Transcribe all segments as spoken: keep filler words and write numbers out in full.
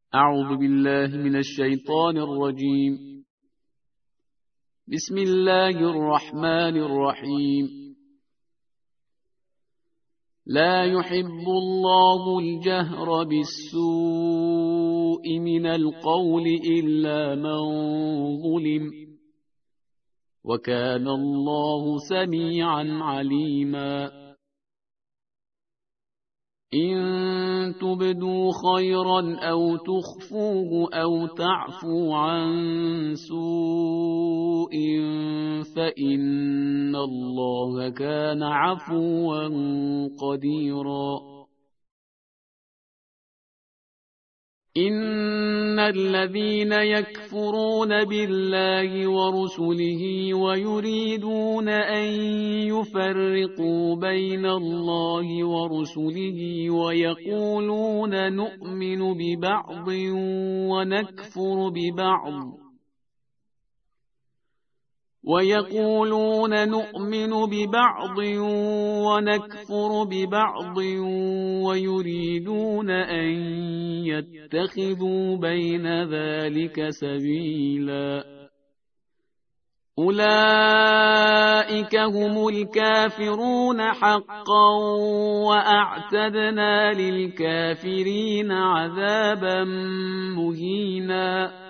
أعوذ بالله من الشيطان الرجيم. بسم الله الرحمن الرحيم. لا يحب الله الجهر بالسوء من القول إلا من ظلم، وكان الله سميعا عليما. إن تبدوا خيرا أو تخفوه أو تعفو عن سوء فإن الله كان عفوا قديرا. إن الذين يكفرون بالله ورسله ويريدون أن يفرقوا بين الله ورسله ويقولون نؤمن ببعض ونكفر ببعض ويقولون نؤمن ببعض ونكفر ببعض ويريدون أن يتخذوا بين ذلك سبيلا. أولئك هم الكافرون حقا، وأعتدنا للكافرين عذابا مهينا.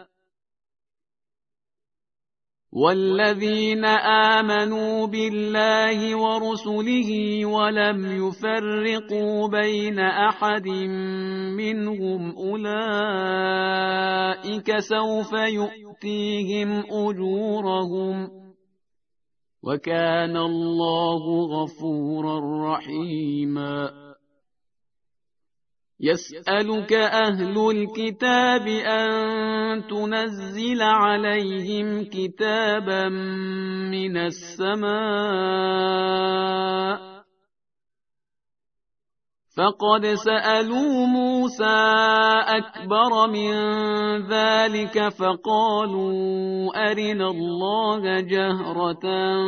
والذين آمنوا بالله ورسله ولم يفرقوا بين أحد منهم أولئك سوف يؤتيهم أجورهم، وكان الله غفورا رحيما. يسألك أهل الكتاب أن تنزل عليهم كتابا من السماء، فقد سألوا موسى أكبر من ذلك فقالوا أرنا الله جهرة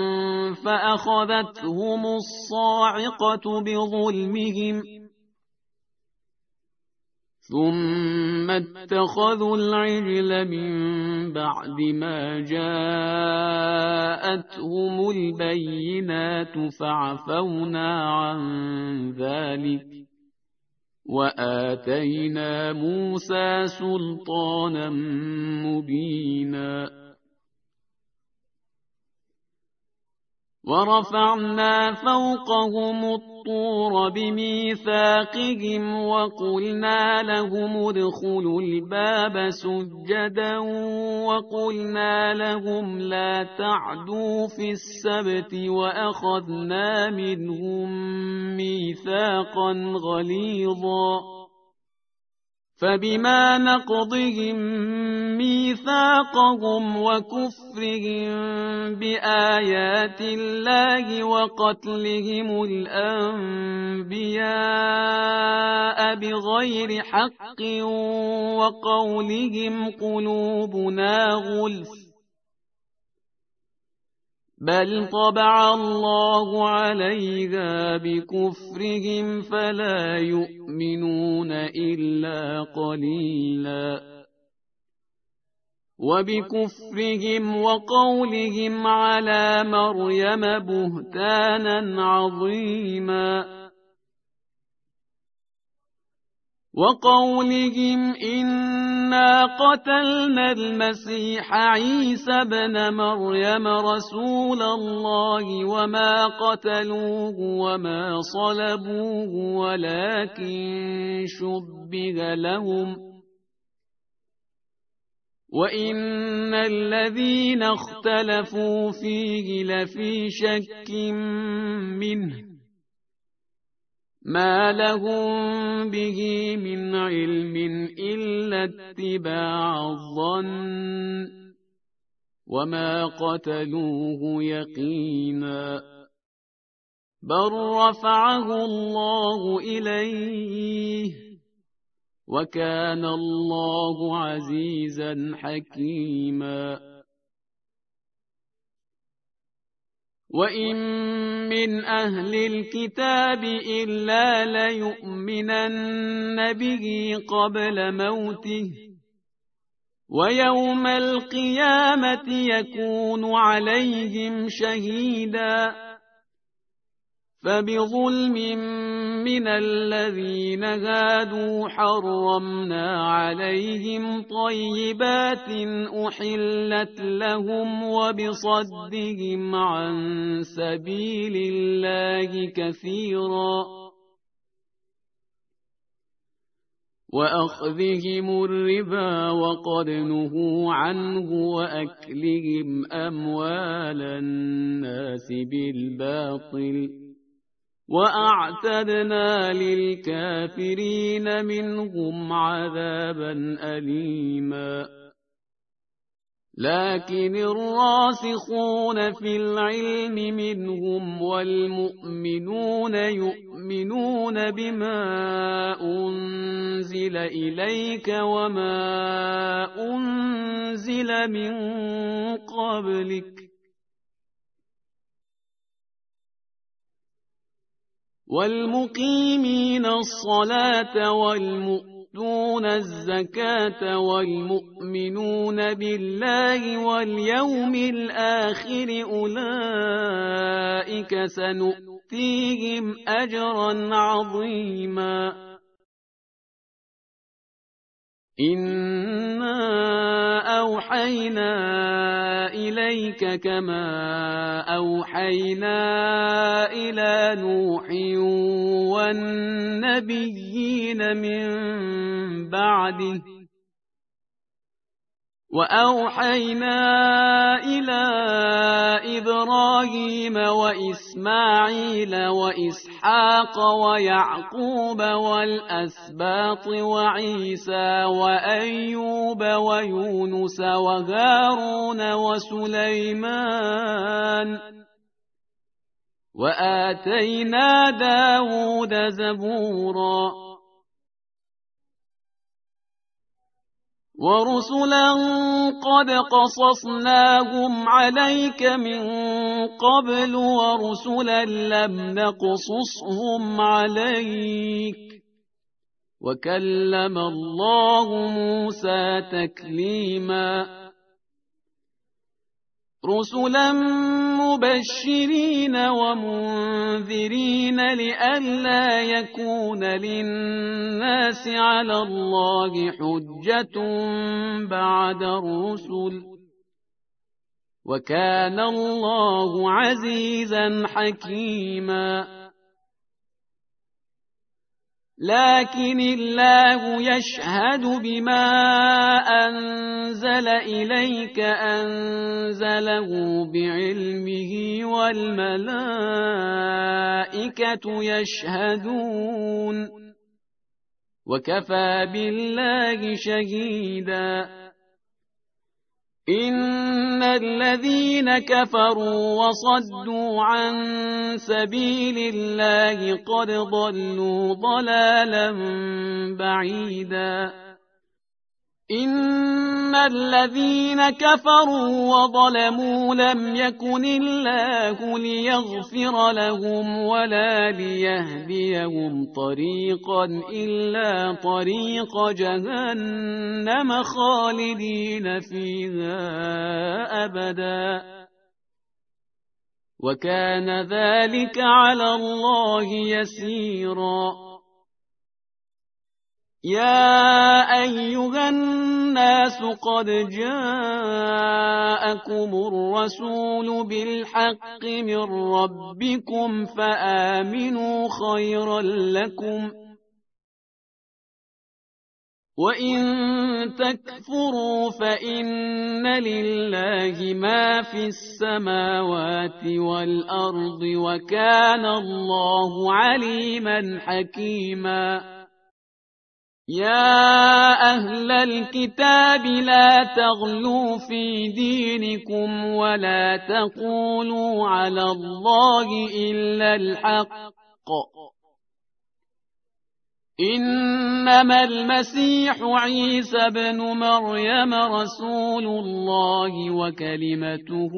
فأخذتهم الصاعقة بظلمهم، ثم اتخذوا العجل من بعد ما جاءتهم البينات فعفونا عن ذلك وآتينا موسى سلطانا مبينا. ورفعنا فوقهم الطور بميثاقهم وقلنا لهم ادخلوا الباب سجدا وقلنا لهم لا تعدوا في السبت وأخذنا منهم ميثاقا غليظا. فبما نقضهم ميثاقهم وكفرهم بآيات الله وقتلهم الأنبياء بغير حق وقولهم قلوبنا غلف، بل طبع الله عليها بكفرهم فلا يؤمنون إلا قليلا. وبكفرهم وقولهم على مريم بهتانا عظيما، وقولهم إنا قتلنا المسيح عيسى بن مريم رسول الله وما قتلوه وما صلبوه ولكن شبه لهم، وإن الذين اختلفوا فيه لفي شك منه ما لهم به من علم إلا اتباع الظن وما قتلوه يقينا، بل رفعه الله إليه وكان الله عزيزا حكيما. وإن من أهل الكتاب إلا ليؤمنن به قبل موته ويوم القيامة يكون عليهم شهيدا فبظلم من الذين هادوا حرمنا عليهم طيبات أحلت لهم وبصدهم عن سبيل الله كثيرا وأخذهم الربا وقد نهوا عنه وأكلهم أموال الناس بالباطل وأعتدنا للكافرين منهم عذابا أليما لكن الراسخون في العلم منهم والمؤمنون يؤمنون بما أنزل إليك وما أنزل من قبلك والمقيمين الصلاة والمؤتون الزكاة والمؤمنون بالله واليوم الآخر أولئك سنؤتيهم أجرا عظيما إنا أوحينا إليك كما أوحينا إلى نوح والنبيين من بعده وأوحينا إلى إبراهيم وإسماعيل وإسحاق ويعقوب والأسباط وعيسى وأيوب ويونس وهارون وسليمان وآتينا داود زبورا ورسلا قد قصصناهم عليك من قبل ورسلا لم نقصصهم عليك وكلم الله موسى تكليما رسلا مبشرين ومنذرين لئلا يكون للناس على الله حجة بعد الرسل وكان الله عزيزا حكيما لكن الله يشهد بما أنزل إليك أنزله بعلمه والملائكة يشهدون وكفى بالله شهيدا إن الذين كفروا وصدوا عن سبيل الله قد ضلوا ضلالا بعيدا إن الذين كفروا وظلموا لم يكن الله ليغفر لهم ولا ليهديهم طريقا إلا طريق جهنم خالدين فيها أبدا وكان ذلك على الله يسيرا يا أيها الناس قد جاءكم الرسول بالحق من ربكم فآمنوا خيرا لكم وإن تكفروا فإن لله ما في السماوات والأرض وكان الله عليما حكيما يا أهل الكتاب لا تغلوا في دينكم ولا تقولوا على الله إلا الحق إن إنما المسيح عيسى بن مريم رسول الله وكلمته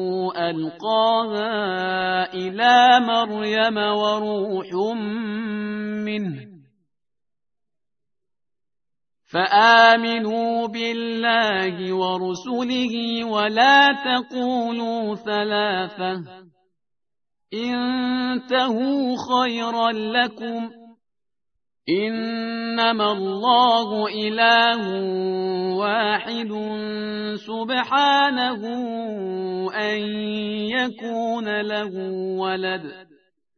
ألقاها إلى مريم وروح منه فآمنوا بالله ورسله ولا تقولوا ثلاثة انتهوا خيرا لكم إنما الله إله واحد سبحانه أن يكون له ولد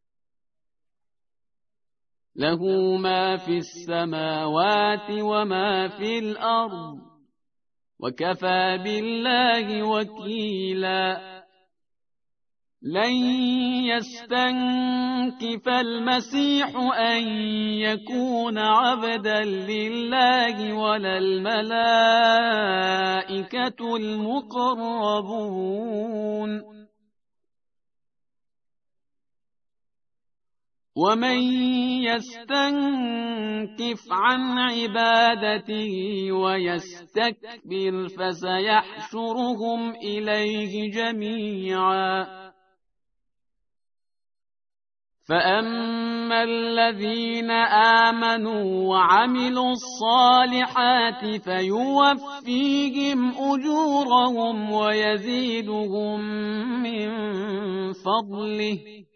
له ما في السماوات وما في الأرض وكفى بالله وكيلا لن يستنكف المسيح أن يكون عبدا لله ولا الملائكة المقربون ومن يستنكف عن عبادته ويستكبر فسيحشرهم إليه جميعا فأما الذين آمنوا وعملوا الصالحات فيوفيهم أجورهم ويزيدهم من فضله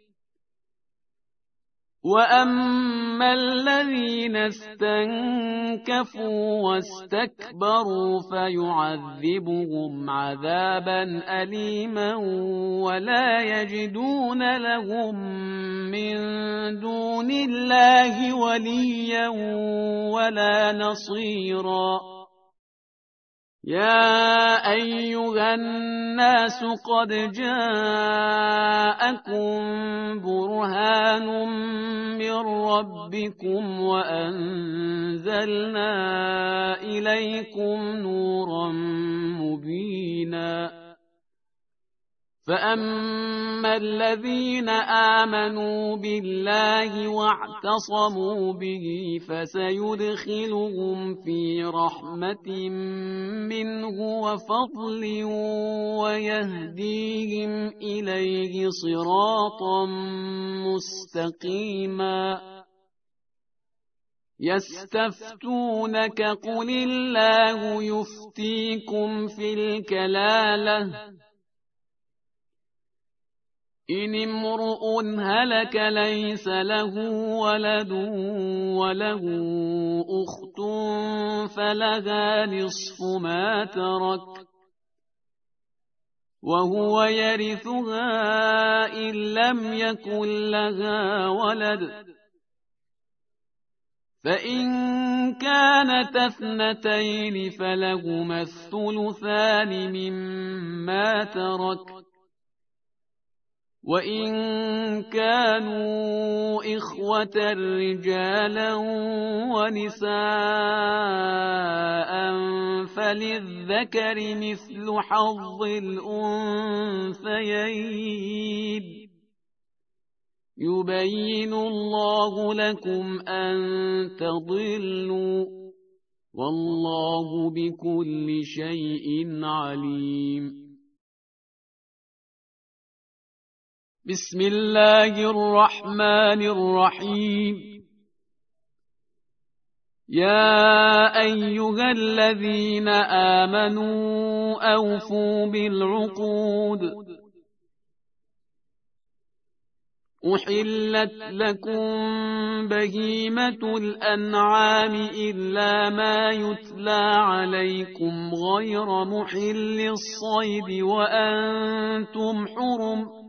وأما الذين استنكفوا واستكبروا فيعذبهم عذابا أليما ولا يجدون لهم من دون الله وليا ولا نصيرا يا أيها الناس قد جاءكم برهان من ربكم وأنزلنا إليكم نورا مبينا فأما الذين آمنوا بالله واعتصموا به فسيدخلهم في رحمة منه وفضل ويهديهم إليه صراطا مستقيما يستفتونك قل الله يفتيكم في الكلالة إن امرؤ هلك ليس له ولد وله أخت فلها نصف ما ترك وهو يرثها إن لم يكن لها ولد فإن كانت اثنتين فلهما الثلثان مما ترك وإن كانوا إخوة رجالا ونساء فللذكر مثل حظ الأنثيين يبين الله لكم أن تضلوا والله بكل شيء عليم بسم الله الرحمن الرحيم يا أيها الذين آمنوا أوفوا بالعقود أحلت لكم بهيمة الأنعام إلا ما يتلى عليكم غير محل الصيد وأنتم حرم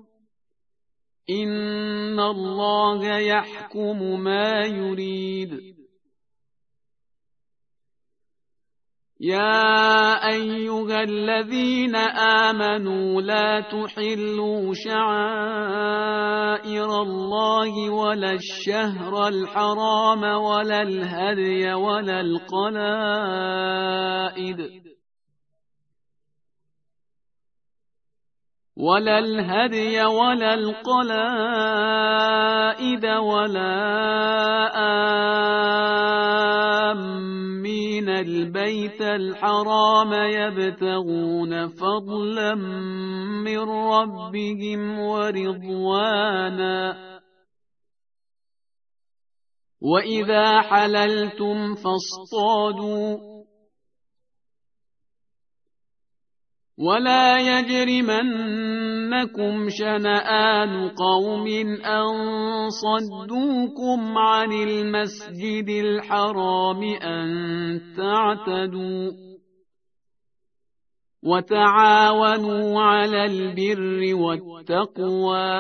إن الله يحكم ما يريد يا أيها الذين آمنوا لا تحلوا شعائر الله ولا الشهر الحرام ولا الهدي ولا القلائد ولا الهدي ولا القلائد ولا البيت الحرام يبتغون فضلا من ربهم ورضوانا وإذا حللتم فاصطادوا ولا يجرمنكم شنآن قوم أن صدوكم عن المسجد الحرام أن تعتدوا وتعاونوا على البر والتقوى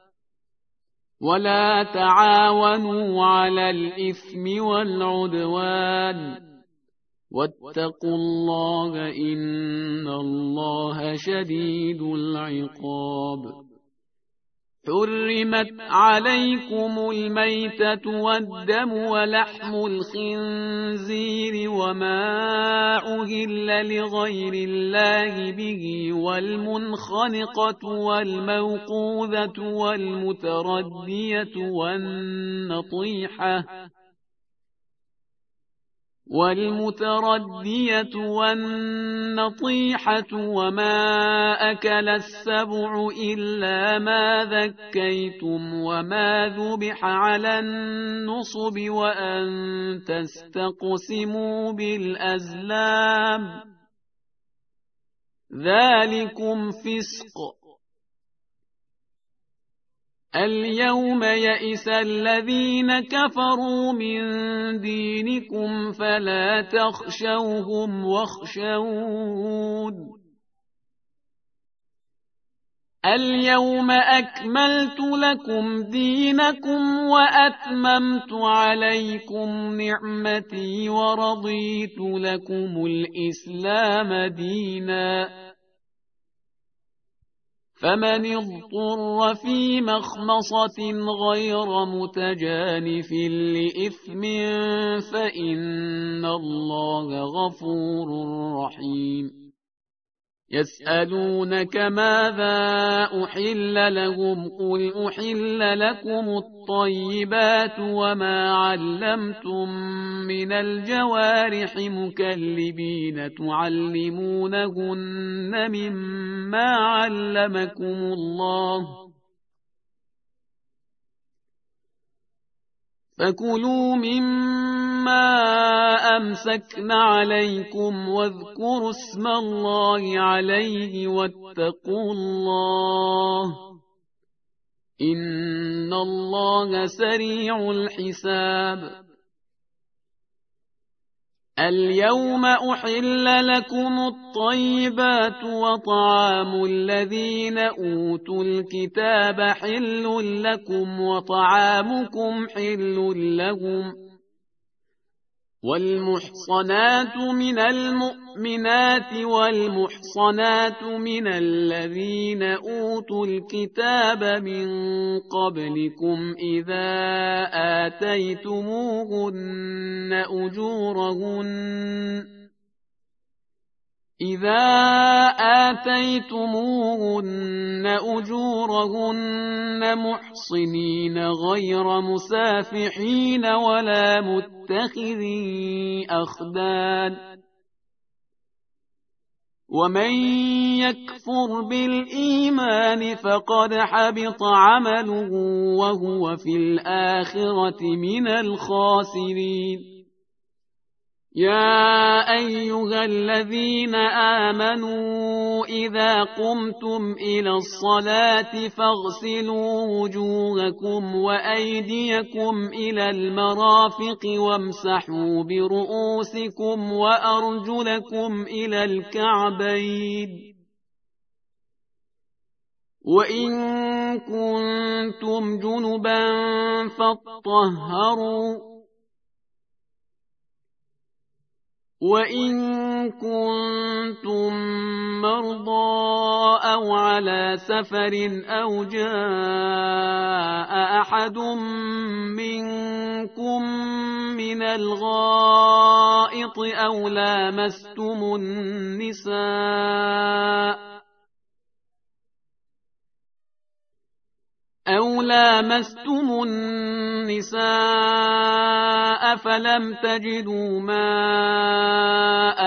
ولا تعاونوا على الإثم والعدوان واتقوا الله إن الله شديد العقاب. حرمت عليكم الميتة والدم ولحم الخنزير وما أهل لغير الله به والمنخنقة والموقوذة والمتردية والنطيحة والمتردية والنطيحة وما أكل السبع إلا ما ذكيتم وما ذبح على النصب وأن تستقسموا بالأزلام ذلكم فسق. اليوم يئس الذين كفروا من دينكم فلا تخشوهم واخشون اليوم أكملت لكم دينكم وأتممت عليكم نعمتي ورضيت لكم الإسلام دينا فمن اضطر في مخمصة غير متجانف لإثم فإن الله غفور رحيم. يسألونك ماذا أحل لهم قل أحل لكم الطيبات وما علمتم من الجوارح مكلبين تعلمونهن مما علمكم الله فكلوا مما أمسكن عليكم واذكروا اسم الله عليه واتقوا الله إن الله سريع الحساب. اليوم أحل لكم الطيبات وطعام الذين أوتوا الكتاب حل لكم وطعامكم حل لهم والمحصنات من المؤمنات والمحصنات من الذين أوتوا الكتاب من قبلكم إذا آتيتموهن أجورهن إذا آتيتموهن أجورهن محصنين غير مسافحين ولا متخذي أخدان ومن يكفر بالإيمان فقد حبط عمله وهو في الآخرة من الخاسرين. يا أيها الذين آمنوا إذا قمتم إلى الصلاة فاغسلوا وجوهكم وأيديكم إلى المرافق وامسحوا برؤوسكم وأرجلكم إلى الكعبين وإن كنتم جنبا فاطهروا وإن كنتم مرضى أو على سفر أو جاء أحد منكم من الغائط أو لامستم النساء أو لامستم النساء فلم تجدوا ماء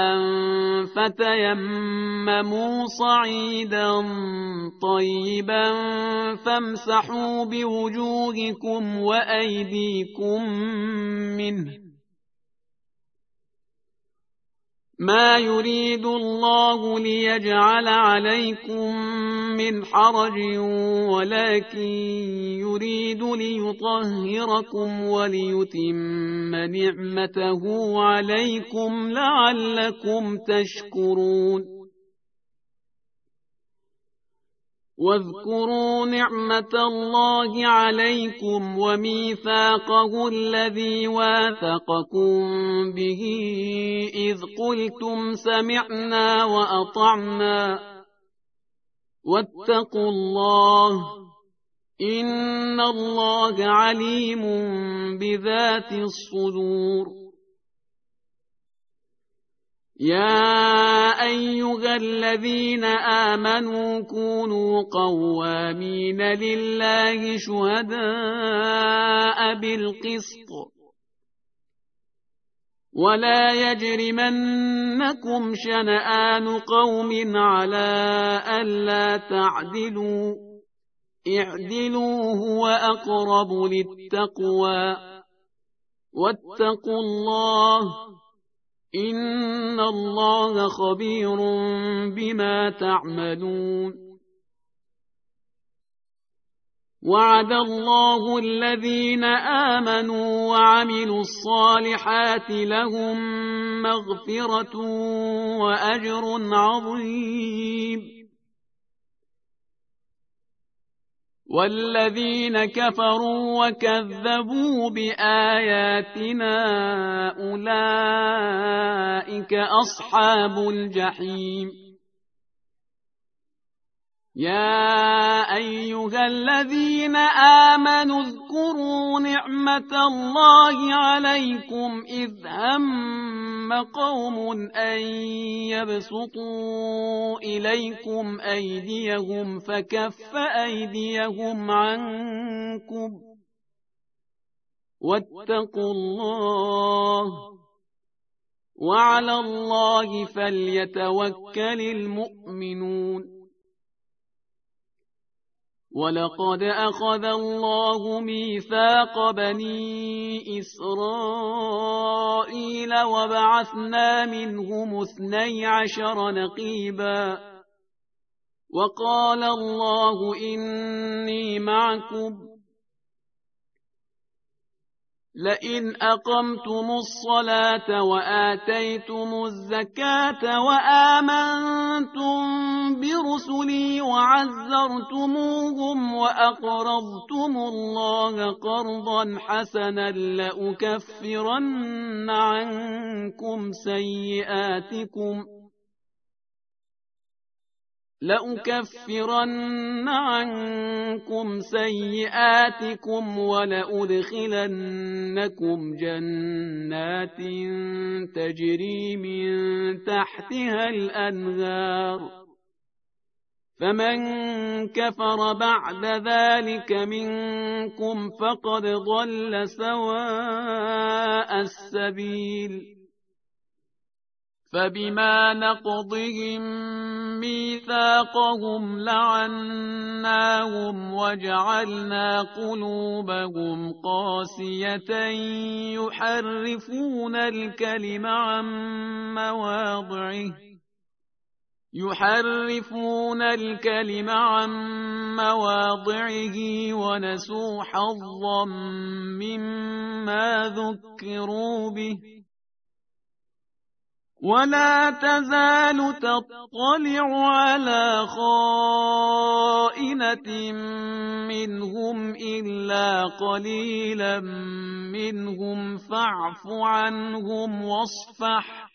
فتيمموا صعيدا طيبا فامسحوا بوجوهكم وأيديكم منه، ما يريد الله ليجعل عليكم من حرج ولكن يريد ليطهركم وليتم نعمته عليكم لعلكم تشكرون. واذكروا نعمة الله عليكم وميثاقه الذي واثقكم به إذ قلتم سمعنا وأطعنا واتقوا الله إن الله عليم بذات الصدور. يا أيها الذين آمنوا كونوا قوامين لله شهداء بالقسط ولا يجرمنكم شنآن قوم على ألا تعدلوا اعدلوا هو أقرب للتقوى واتقوا الله إن الله خبير بما تعملون. وعد الله الذين آمنوا وعملوا الصالحات لهم مغفرة وأجر عظيم. والذين كفروا وكذبوا بآياتنا أولئك أصحاب الجحيم. يا أيها الذين آمنوا اذكروا نعمة الله عليكم إذ هم قوم أن يبسطوا إليكم أيديهم فكف أيديهم عنكم واتقوا الله وعلى الله فليتوكل المؤمنون. ولقد أخذ الله ميثاق بني إسرائيل وبعثنا منهم اثني عشر نقيبا وقال الله إني معكم لئن أقمتم الصلاة وآتيتم الزكاة وآمنتم برسلي وعزرتموهم وأقرضتم الله قرضا حسنا لأكفرن عنكم سيئاتكم لأكفرن عنكم سيئاتكم ولأدخلنكم جنات تجري من تحتها الأنهار فمن كفر بعد ذلك منكم فقد ضل سواء السبيل. فبما نقضهم ميثاقهم لعناهم وجعلنا قلوبهم قاسية يحرفون الكلم عن مواضعه يحرفون الكلم عن مواضعه ونسوا حظا مما ذكروا به ولا تزال تطلع على خائنة منهم إلا قليلا منهم فاعف عنهم واصفح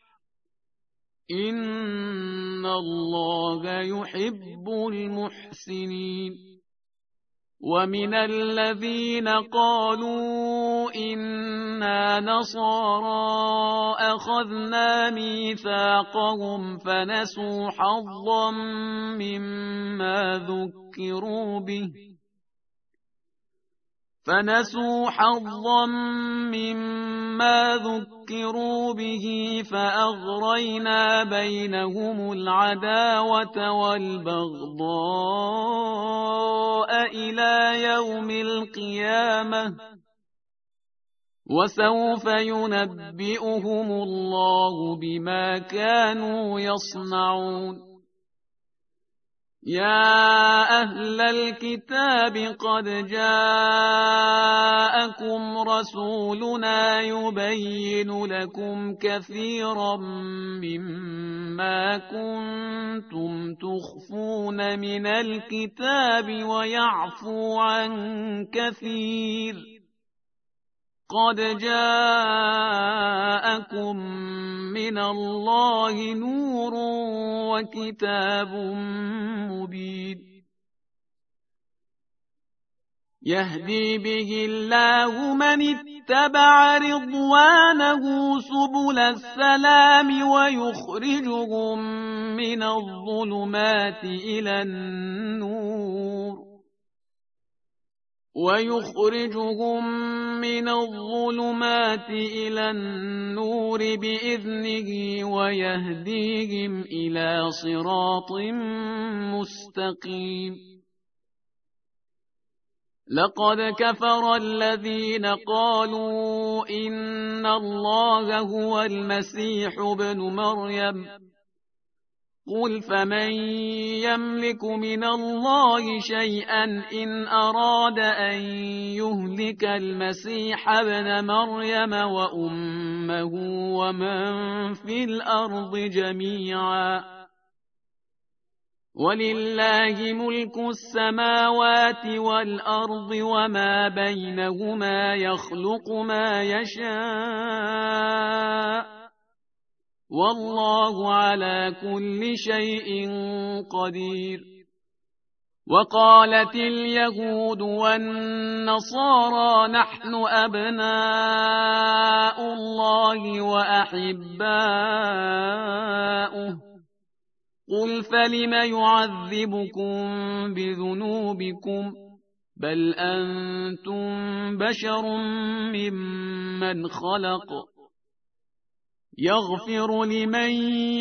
إن الله يحب المحسنين. ومن الذين قالوا إنا نصارى أخذنا ميثاقهم فنسوا حظا مما ذكروا به فنسوا حظا مما ذكروا به فأغرينا بينهم العداوة والبغضاء إلى يوم القيامة وسوف ينبئهم الله بما كانوا يصنعون. يا أهل الكتاب قد جاءكم رسولنا يبين لكم كثيرا مما كنتم تخفون من الكتاب ويعفو عن كثير. قد جاءكم من الله نور وكتاب مبين يهدي به الله من اتبع رضوانه سبل السلام ويخرجهم من الظلمات إلى النور ويخرجهم من الظلمات إلى النور بإذنه ويهديهم إلى صراط مستقيم. لقد كفر الذين قالوا إن الله هو المسيح ابن مريم قل فمن يملك من الله شيئا إن أراد أن يهلك المسيح ابن مريم وأمه ومن في الأرض جميعا ولله ملك السماوات والأرض وما بينهما يخلق ما يشاء والله على كل شيء قدير. وقالت اليهود والنصارى نحن أبناء الله وأحباؤه قل فلم يعذبكم بذنوبكم بل أنتم بشر ممن خلق يغفر لمن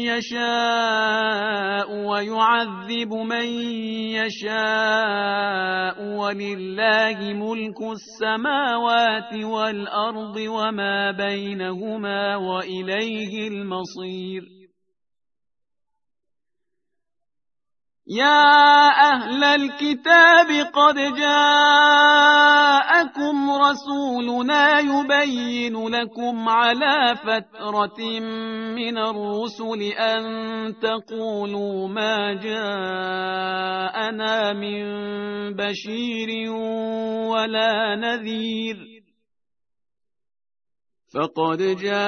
يشاء ويعذب من يشاء ولله ملك السماوات والأرض وما بينهما وإليه المصير. يا أهل الكتاب قد جاءكم رسولنا يبين لكم على فترة من الرسل أن تقولوا ما جاءنا من بشير ولا نذير فقد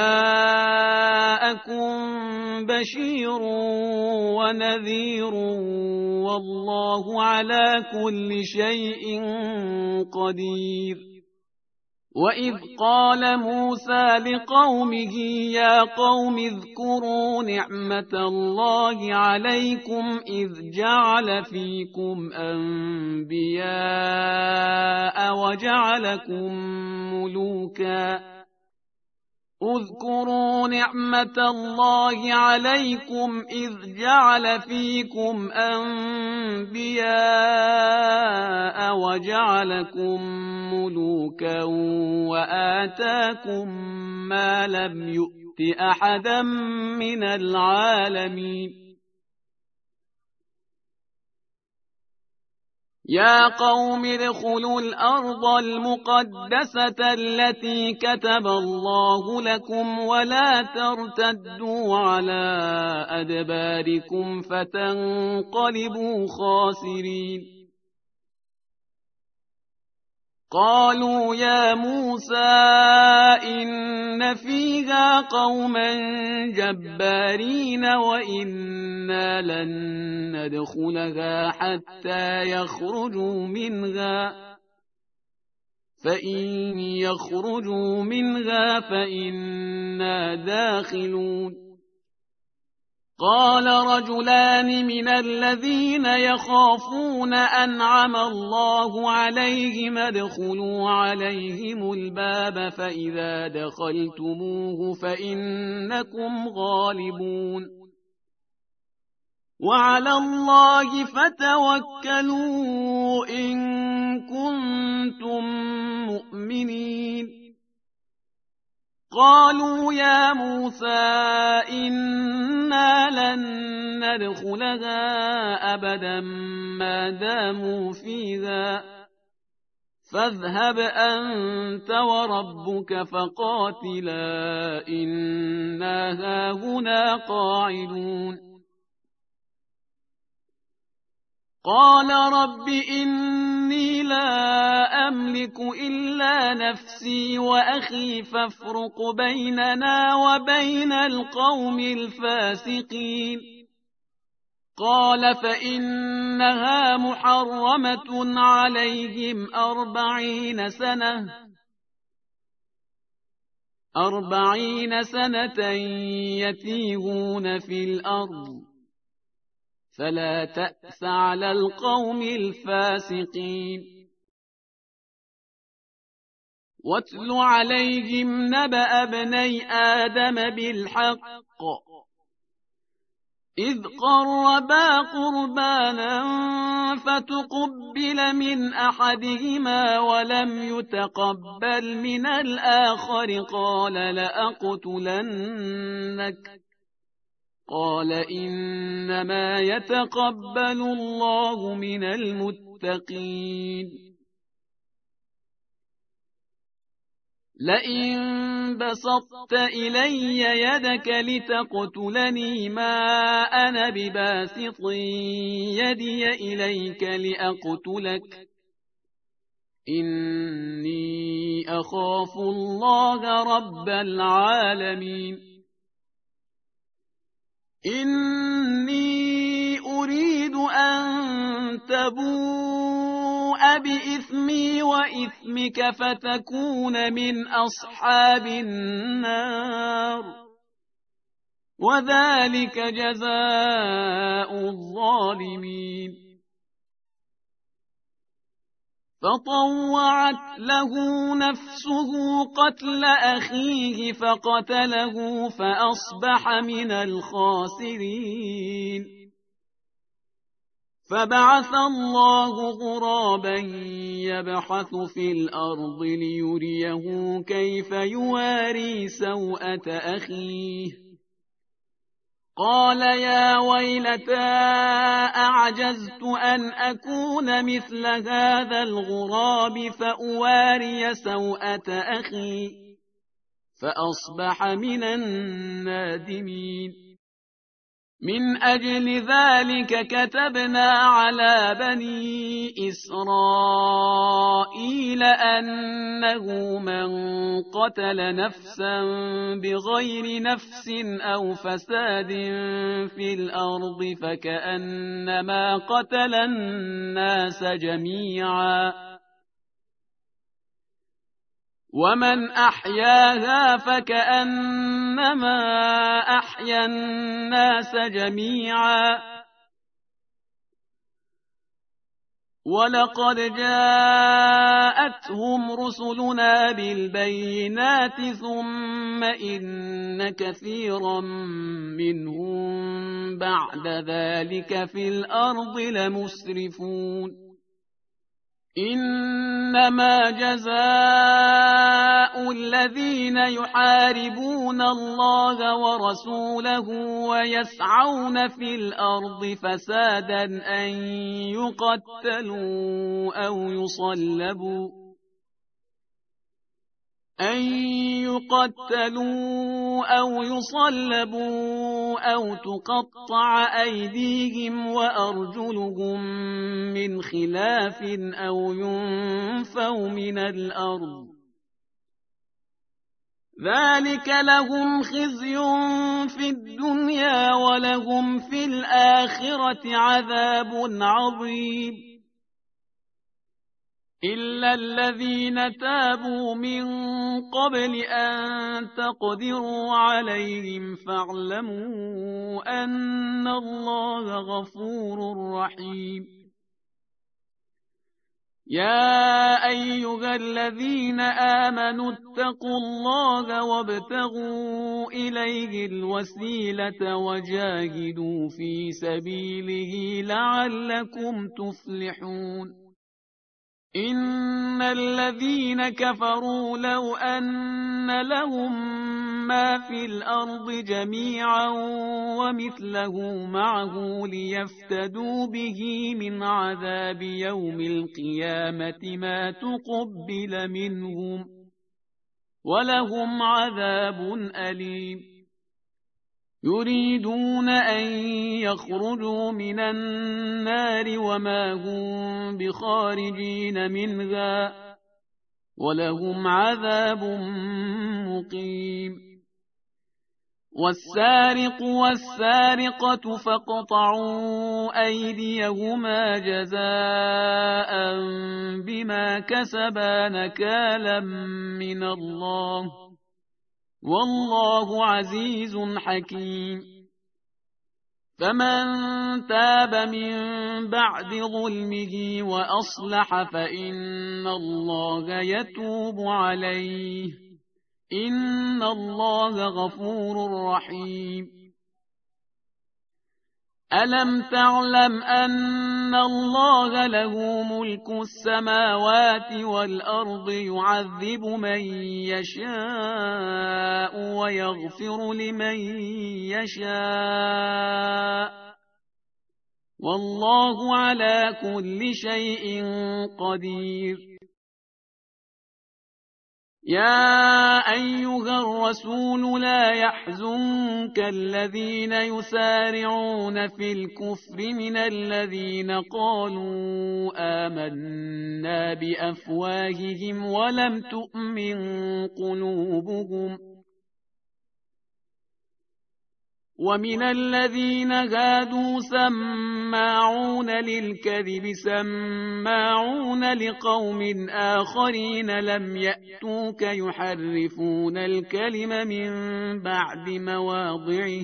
جاءكم بشير ونذير والله على كل شيء قدير. وإذ قال موسى لقومه يا قوم اذكروا نعمة الله عليكم إذ جعل فيكم أنبياء وجعلكم ملوكا اذكروا نعمة الله عليكم إذ جعل فيكم أنبياء وجعلكم ملوكا وآتاكم ما لم يؤت أحدا من العالمين. يا قوم ادخلوا الأرض المقدسة التي كتب الله لكم ولا ترتدوا على أدباركم فتنقلبوا خاسرين. قالوا يا موسى إن فيها قوما جبارين وإنا لن ندخلها حتى يخرجوا منها فإن يخرجوا منها فإنا داخلون. قال رجلان من الذين يخافون أنعم الله عليهم ادخلوا عليهم الباب فإذا دخلتموه فإنكم غالبون وعلى الله فتوكلوا إن كنتم مؤمنين قالوا يا موسى إنا لن ندخلها أبدا ما داموا فيها فاذهب أنت وربك فقاتلا إنا هاهنا قاعدون قال رب إني لا أملك إلا نفسي وأخي فافرق بيننا وبين القوم الفاسقين قال فإنها محرمة عليهم أربعين سنة أربعين سنة يتيهون في الأرض فلا تأس على القوم الفاسقين واتل عليهم نبأ ابني آدم بالحق إذ قربا قربانا فتقبل من أحدهما ولم يتقبل من الآخر قال لأقتلنك قال إنما يتقبل الله من المتقين لئن بسطت إلي يدك لتقتلني ما أنا بباسط يدي إليك لأقتلك إني أخاف الله رب العالمين إني أريد أن تبوء بإثمي وإثمك فتكون من أصحاب النار وذلك جزاء الظالمين فطوعت له نفسه قتل أخيه فقتله فأصبح من الخاسرين فبعث الله غرابا يبحث في الأرض ليريه كيف يواري سوءة أخيه قال يا ويلتى أعجزت أن أكون مثل هذا الغراب فأواري سوءة أخي فأصبح من النادمين من أجل ذلك كتبنا على بني إسرائيل أنه من قتل نفسا بغير نفس أو فساد في الأرض فكأنما قتل الناس جميعا ومن أحياها فكأنما أحيا الناس جميعا ولقد جاءتهم رسلنا بالبينات ثم إن كثيرا منهم بعد ذلك في الأرض لمسرفون إنما جزاء الذين يحاربون الله ورسوله ويسعون في الأرض فسادا أن يقتلوا أو يصلبوا أن يقتلوا أو يصلبوا أو تقطع أيديهم وأرجلهم من خلاف أو ينفوا من الأرض ذلك لهم خزي في الدنيا ولهم في الآخرة عذاب عظيم إلا الذين تابوا من قبل أن تقدروا عليهم فاعلموا أن الله غفور رحيم. يا أيها الذين آمنوا اتقوا الله وابتغوا إليه الوسيلة وجاهدوا في سبيله لعلكم تفلحون. إن الذين كفروا لو أن لهم ما في الأرض جميعا ومثله معه ليفتدوا به من عذاب يوم القيامة ما تقبل منهم ولهم عذاب أليم. يريدون أن يخرجوا من النار وما هم بخارجين منها ولهم عذاب مقيم. والسارق والسارقة فاقطعوا أيديهما جزاء بما كسبا نكالا من الله والله عزيز حكيم. فمن تاب من بعد ظلمه وأصلح فإن الله يتوب عليه إن الله غفور رحيم. ألم تعلم أن الله له ملك السماوات والأرض يعذب من يشاء ويغفر لمن يشاء والله على كل شيء قدير. يا أيها الرسول لا يحزنك الذين يسارعون في الكفر من الذين قالوا آمنا بأفواههم ولم تؤمن قلوبهم ومن الذين هادوا سماعون للكذب سماعون لقوم آخرين لم يأتوك يحرفون الكلم من بعد مواضعه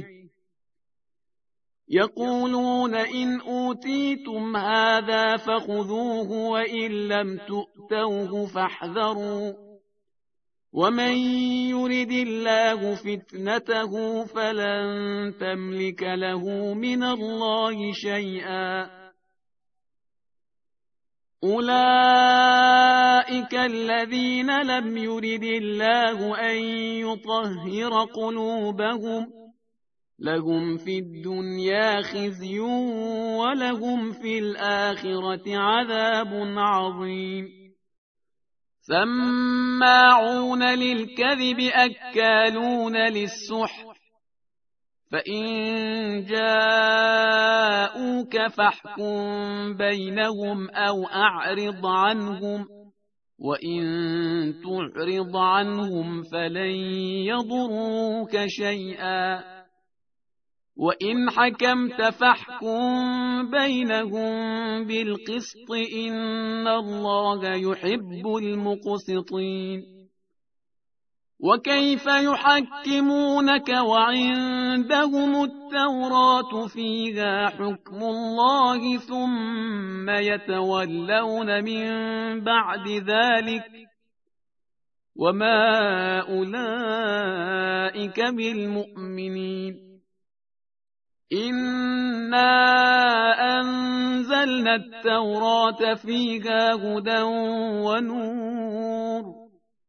يقولون إن أوتيتم هذا فخذوه وإن لم تؤتوه فاحذروا ومن يرد الله فتنته فلن تملك له من الله شيئا. أولئك الذين لم يرد الله أن يطهر قلوبهم لهم في الدنيا خزي ولهم في الآخرة عذاب عظيم. سماعون للكذب أكالون للسحت فإن جاءوك فاحكم بينهم أو أعرض عنهم وإن تعرض عنهم فلن يضروك شيئا وإن حكمت فاحكم بينهم بالقسط إن الله يحب المقسطين. وكيف يحكمونك وعندهم التوراة فيها حكم الله ثم يتولون من بعد ذلك وما أولئك بالمؤمنين. إنا أنزلنا التوراة فيها هدى ونور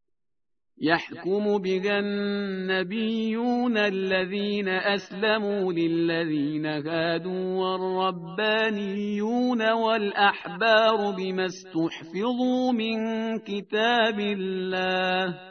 يحكم بها النبيون الذين أسلموا للذين هادوا والربانيون والأحبار بما استحفظوا من كتاب الله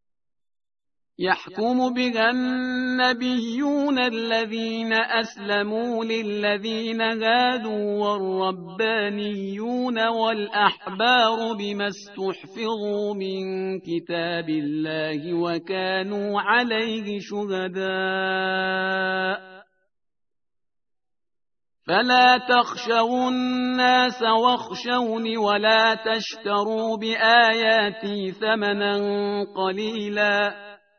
يحكم بها النبيون الذين أسلموا للذين هادوا والربانيون والأحبار بما استحفظوا من كتاب الله وكانوا عليه شهداء فلا تخشوا الناس واخشوني ولا تشتروا بآياتي ثمنا قليلا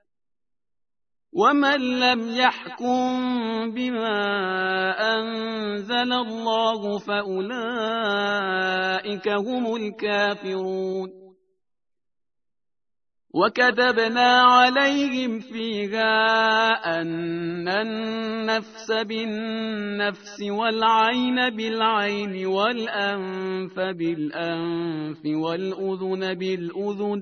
ومن لم يحكم بما أنزل الله فأولئك هم الكافرون وكتبنا عليهم فيها أن النفس بالنفس والعين بالعين والأنف بالأنف والأذن بالأذن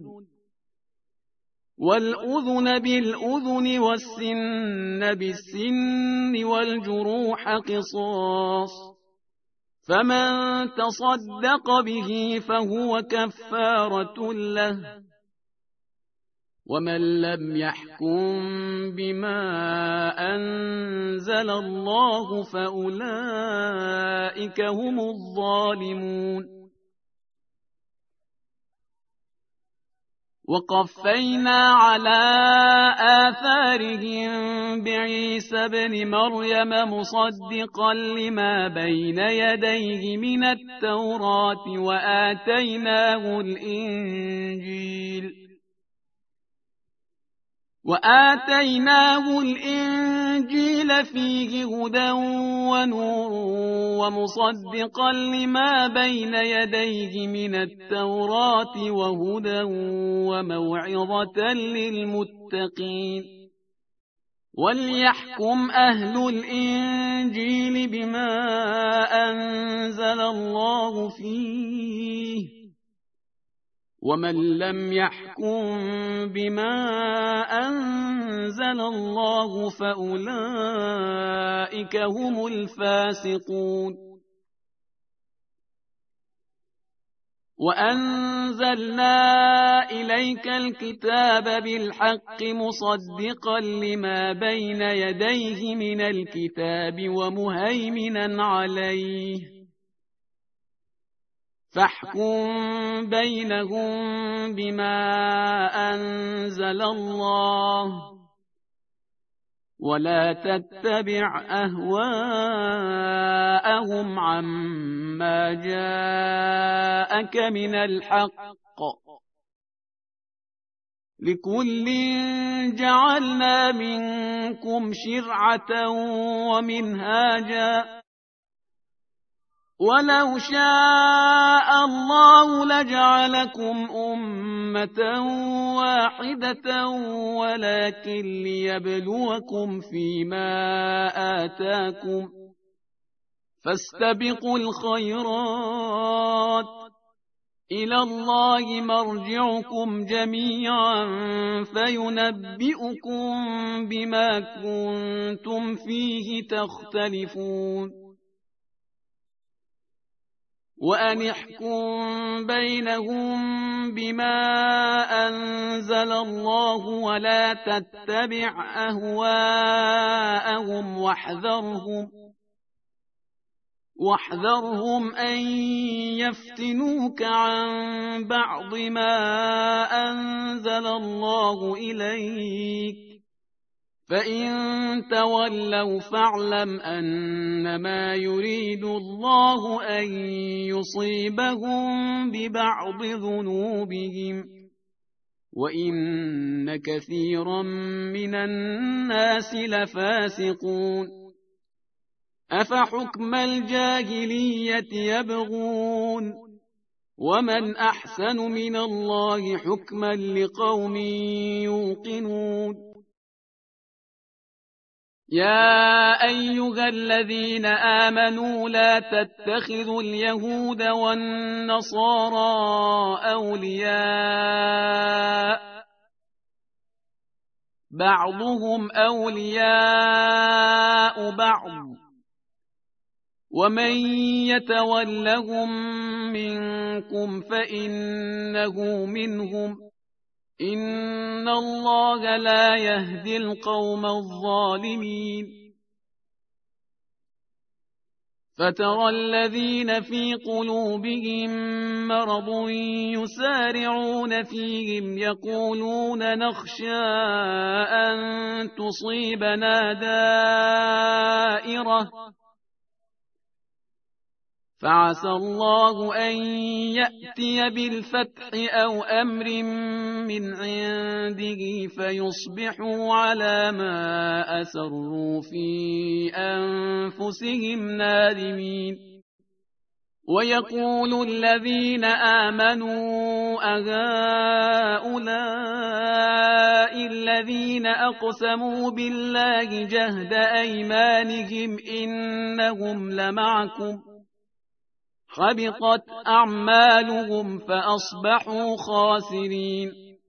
والأذن بالأذن والسن بالسن والجروح قصاص فمن تصدق به فهو كفارة له ومن لم يحكم بما أنزل الله فأولئك هم الظالمون وقفينا على آثارهم بعيسى بن مريم مصدقا لما بين يديه من التوراة وآتيناه الإنجيل وآتيناه الإنجيل فيه هدى ونور ومصدقا لما بين يديه من التوراة وهدى وموعظة للمتقين وليحكم أهل الإنجيل بما أنزل الله فيه ومن لم يحكم بما أنزل الله فأولئك هم الفاسقون وأنزلنا إليك الكتاب بالحق مصدقا لما بين يديه من الكتاب ومهيمنا عليه فاحكم بينهم بما أنزل الله ولا تتبع أهواءهم عما جاءك من الحق لكل جعلنا منكم شرعة ومنهاجا ولو شاء الله لجعلكم أمة واحدة ولكن ليبلوكم فيما آتاكم فاستبقوا الخيرات إلى الله مرجعكم جميعا فينبئكم بما كنتم فيه تختلفون وأن احكم بينهم بما أنزل الله ولا تتبع أهواءهم واحذرهم واحذرهم أن يفتنوك عن بعض ما أنزل الله إليك فإن تولوا فاعلم أنما يريد الله أن يصيبهم ببعض ذنوبهم وإن كثيرا من الناس لفاسقون أفحكم الجاهلية يبغون ومن أحسن من الله حكما لقوم يوقنون يا أيها الذين آمنوا لا تتخذوا اليهود والنصارى أولياء بعضهم أولياء بعض ومن يتولهم منكم فإنه منهم إن الله لا يهدي القوم الظالمين فترى الذين في قلوبهم مرض يسارعون فيهم يقولون نخشى أن تصيبنا دائرة فعسى الله أن يأتي بالفتح أو أمر من عنده فيصبحوا على ما أسروا في أنفسهم نادمين. ويقول الذين آمنوا أهؤلاء الذين أقسموا بالله جهد أيمانهم إنهم لمعكم حبطت أعمالهم فأصبحوا خاسرين.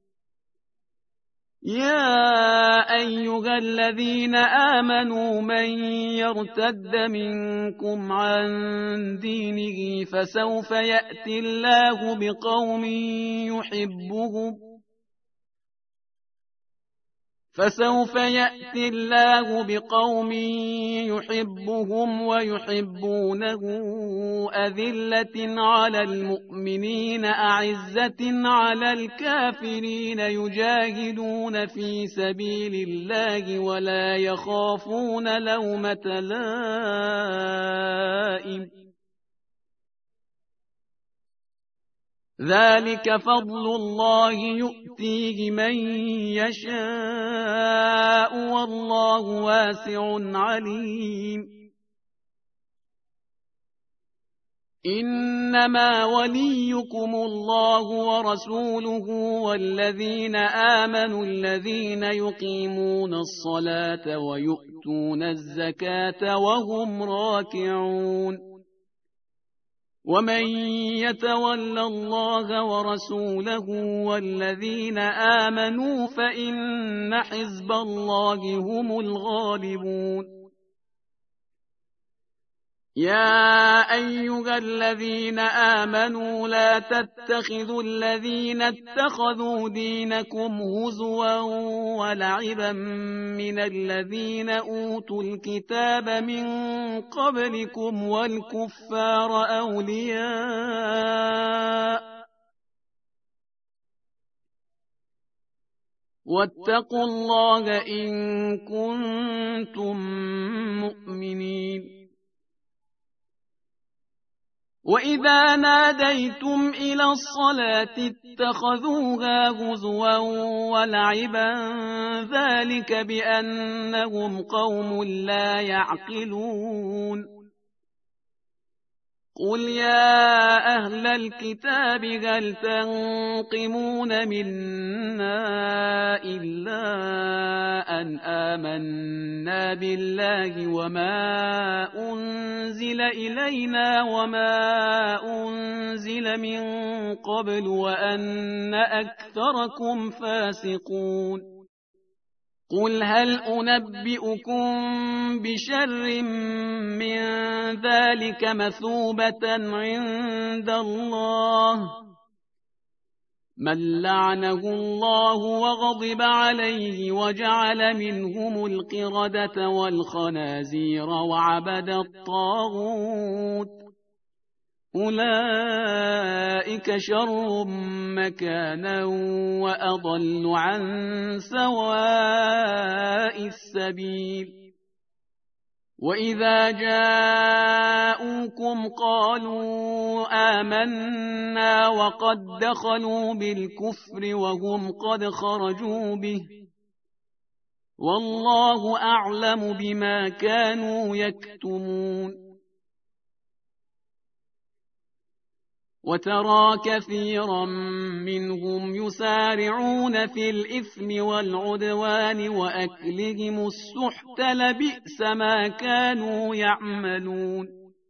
يا أيها الذين آمنوا من يرتد منكم عن دينه فسوف يأتي الله بقوم يحبهم فسوف يأتي الله بقوم يحبهم ويحبونه أذلة على المؤمنين أعزة على الكافرين يجاهدون في سبيل الله ولا يخافون لومة لائم ذلك فضل الله يؤتيه من يشاء والله واسع عليم. إنما وليكم الله ورسوله والذين آمنوا الذين يقيمون الصلاة ويؤتون الزكاة وهم راكعون. ومن يتول الله ورسوله والذين آمنوا فإن حزب الله هم الغالبون. يا أيها الذين آمنوا لا تتخذوا الذين اتخذوا دينكم هزوا ولعبا من الذين أوتوا الكتاب من قبلكم والكفار أولياء واتقوا الله إن كنتم مؤمنين. وإذا ناديتم إلى الصلاة اتخذوها هزوا ولعبا ذلك بأنهم قوم لا يعقلون. قل يا أهل الكتاب هل تنقمون منا إلا أن آمنا بالله وما أنزل إلينا وما أنزل من قبل وأن أكثركم فاسقون. قل هل أنبئكم بشر من ذلك مثوبة عند الله من لعنه الله وغضب عليه وجعل منهم القردة والخنازير وعبد الطاغوت أولئك شر مكانا وأضل عن سواء السبيل. وإذا جاءوكم قالوا آمنا وقد دخلوا بالكفر وهم قد خرجوا به والله أعلم بما كانوا يكتمون. وترى كثيرا منهم يسارعون في الإثم والعدوان وأكلهم السحت لبئس ما كانوا يعملون.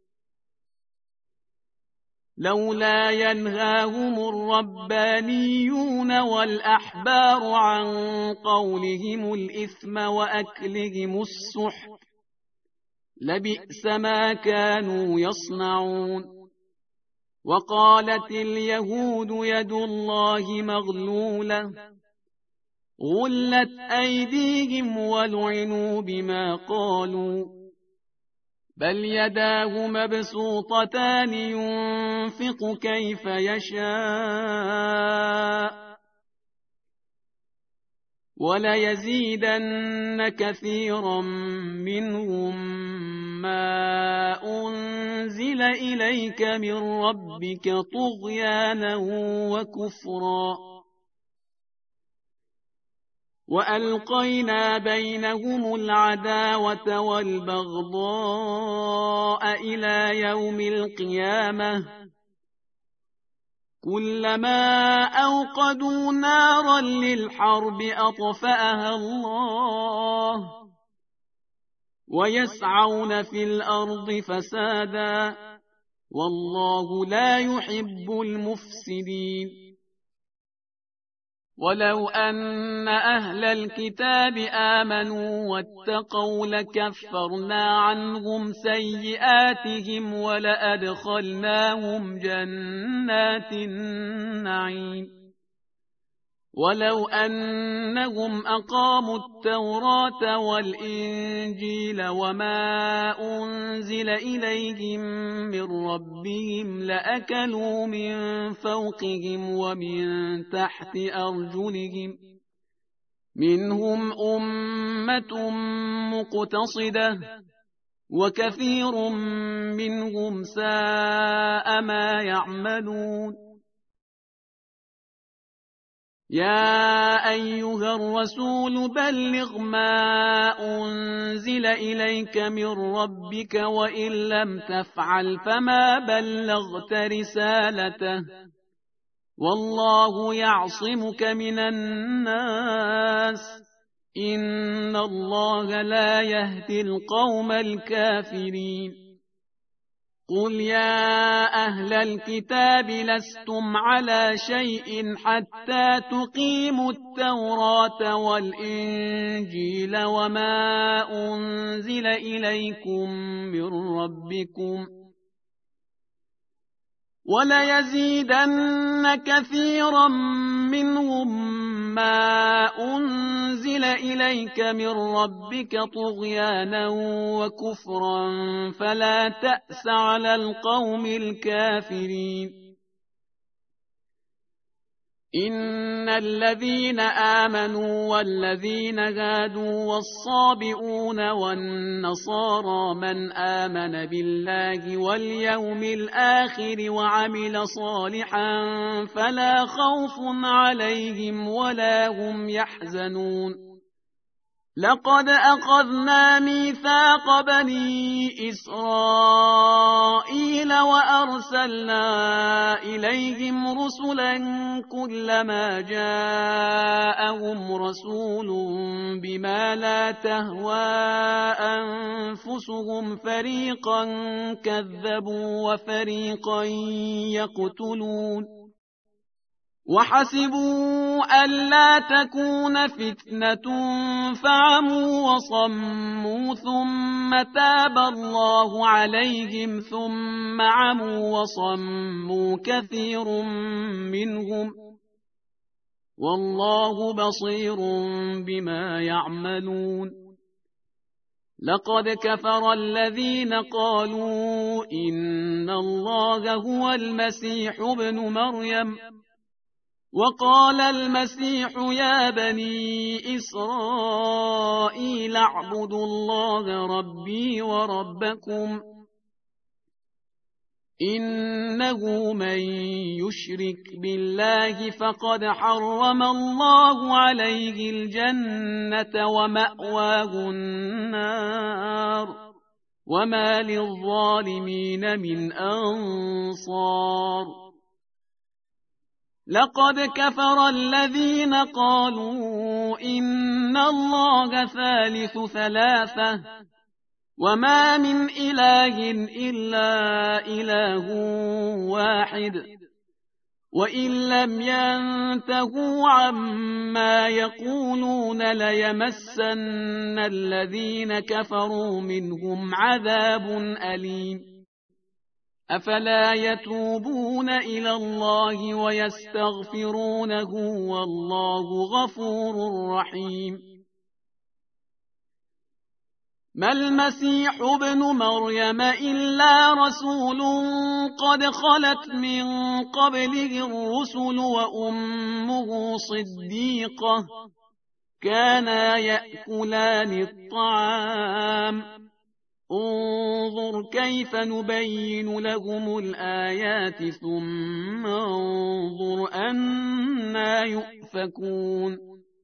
لولا ينهاهم الربانيون والأحبار عن قولهم الإثم وأكلهم السحت لبئس ما كانوا يصنعون. وقالت اليهود يد الله مغلولة غلت أيديهم ولعنوا بما قالوا بل يداه مبسوطتان ينفق كيف يشاء وليزيدن كثيرا منهم ما أنزل إليك من ربك طغيانا وكفرا وألقينا بينهم العداوة والبغضاء إلى يوم القيامة كلما أوقدوا نارا للحرب أطفأها الله ويسعون في الأرض فسادا والله لا يحب المفسدين ولو أن أهل الكتاب آمنوا واتقوا لكفرنا عنهم سيئاتهم ولأدخلناهم جنات النعيم ولو أنهم أقاموا التوراة والإنجيل وما أنزل إليهم من ربهم لأكلوا من فوقهم ومن تحت أرجلهم منهم أمة مقتصدة وكثير منهم ساء ما يعملون يا أيها الرسول بلغ ما أنزل إليك من ربك وإن لم تفعل فما بلغت رسالته والله يعصمك من الناس إن الله لا يهدي القوم الكافرين قل يا أهل الكتاب لستم على شيء حتى تقيموا التوراة والإنجيل وما أنزل إليكم من ربكم وليزيدن كثيرا منهم ما أنزل إليك من ربك طغيانا وكفرا فلا تأس على القوم الكافرين إن الذين آمنوا والذين هادوا والصابئون والنصارى من آمن بالله واليوم الآخر وعمل صالحا فلا خوف عليهم ولا هم يحزنون لقد أخذنا ميثاق بني إسرائيل وأرسلنا إليهم رسلا كلما جاءهم رسول بما لا تهوى أنفسهم فريقا كذبوا وفريقا يقتلون وحسبوا ألا تكون فتنة فعموا وصموا ثم تاب الله عليهم ثم عموا وصموا كثير منهم والله بصير بما يعملون لقد كفر الذين قالوا إن الله هو المسيح ابن مريم وقال المسيح يا بني إسرائيل اعبدوا الله ربي وربكم إنه من يشرك بالله فقد حرم الله عليه الجنة ومأواه النار وما للظالمين من أنصار لقد كفر الذين قالوا إن الله ثالث ثلاثة وما من إله إلا إله واحد وإن لم ينتهوا عما يقولون ليمسن الذين كفروا منهم عذاب أليم أفلا يتوبون إلى الله ويستغفرونه والله غفور رحيم ما المسيح ابن مريم إلا رسول قد خلت من قبله الرسل وأمه صديقة كانا يأكلان الطعام انظر كيف نبين لهم الآيات ثم انظر أنا يؤفكون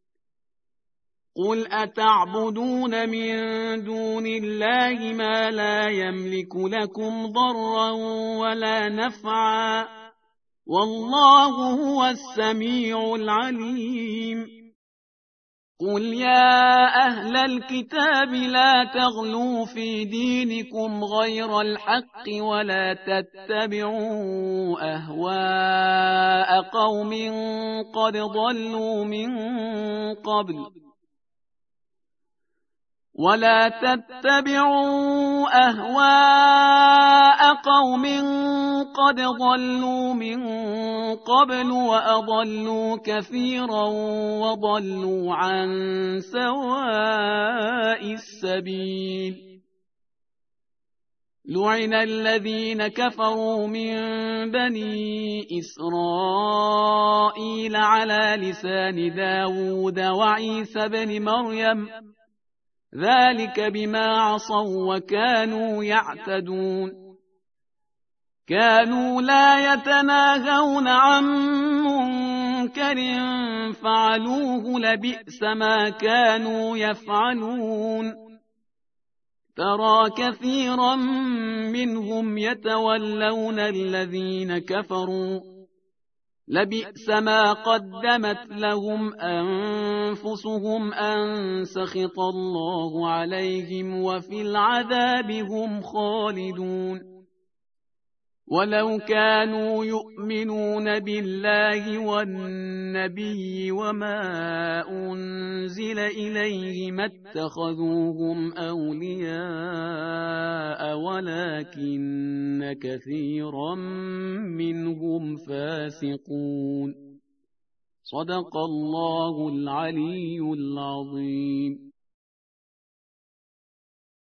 قل أتعبدون من دون الله ما لا يملك لكم ضرا ولا نفعا والله هو السميع العليم قل يا أهل الكتاب لا تغلوا في دينكم غير الحق ولا تتبعوا أهواء قوم قد ضلوا من قبل ولا تتبعوا أهواء قوم قد ضلوا من قبل وأضلوا كثيرا وضلوا عن سواء السبيل لعن الذين كفروا من بني إسرائيل على لسان داود وعيسى بن مريم ذلك بما عصوا وكانوا يعتدون كانوا لا يتناهون عن منكر فعلوه لبئس ما كانوا يفعلون ترى كثيرا منهم يتولون الذين كفروا لبئس ما قدمت لهم أنفسهم أن سخط الله عليهم وفي العذاب هم خالدون ولو كانوا يؤمنون بالله والنبي وما أنزل إليه ما اتخذوهم أولياء ولكن كثيرا منهم فاسقون صدق الله العلي العظيم.